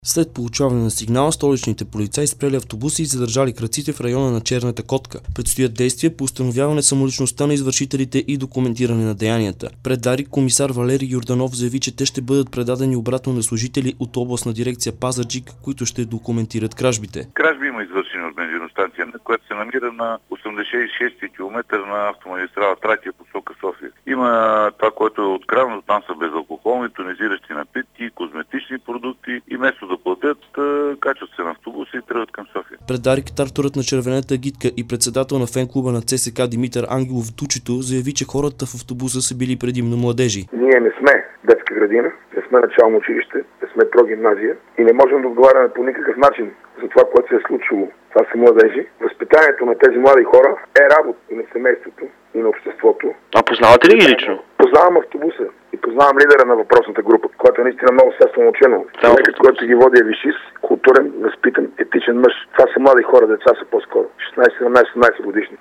След получаване на сигнал, столичните полицаи спрели автобуси и задържали крадците в района на Черната котка. Предстоят действия по установяване самоличността на извършителите и документиране на деянията. Пред Дарик комисар Валери Йорданов заяви, че те ще бъдат предадени обратно на служители от областна дирекция Пазарджик, които ще документират кражбите. Кражби има извършени от бензиностанция, която се намира на 86-ти километър на автомагистрала Тракия посока София. Има това, което е откраднато, там са безалкохолни, тонизиращи напитки, козметични продукти и вместо да платят, качват се на автобуси и тръгват към София. Пред Дарик тарторът на червената агитка и председател на фен-клуба на ЦСК Димитър Ангелов Дучето заяви, че хората в автобуса са били предимно младежи. Ние не сме детска градина, не сме начално училище, не сме прогимназия и не можем да отговаряме по никакъв начин за това, което се е случило. Това са младежи. Възпитанието на тези млади хора е работа и на семейството, и на обществото. А познавате ли ги лично? Познавам автобуса и познавам лидера на въпросната група, който е наистина много сестно учено. Човекът, който ги води е висшист, културен, възпитан, етичен мъж. Това са млади хора, деца са по-скоро. 16, 17, 18 годишни.